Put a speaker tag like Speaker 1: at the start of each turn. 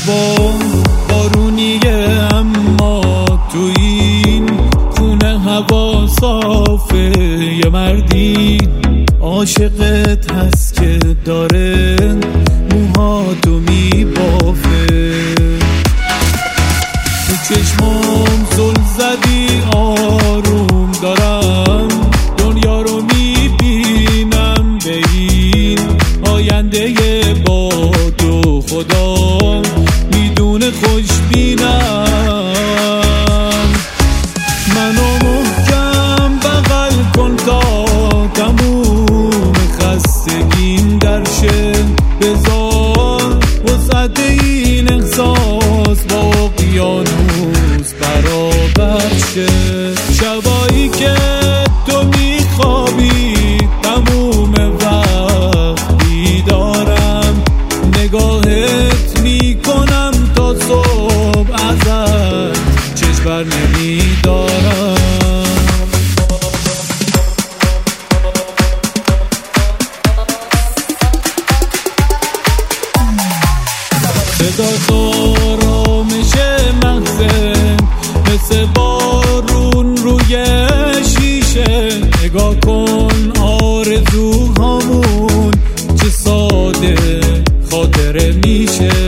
Speaker 1: هوا بارونیه اما تو این خونه هوا صافه. یه مردی عاشقت هست که داره موهاتو میبافه. تو چشمام زل زدی آروم دارم دنیا رو میبینم به این آینده با تو خدا میدونه خوشبینم. منو محکم بغل کن تا تموم خستگیم درشه. بذار وسط این احساس با اقیانوس برابر شه. شبایی که تو میخوابی تموم وقت بیدارم نگاهت میکنم تا صبح ازت چشم بر نمیدارم. صدا آرامش مغزه مثل بارون روی شیشه. نگاه کن آرزوهامون چه ساده خاطره میشه.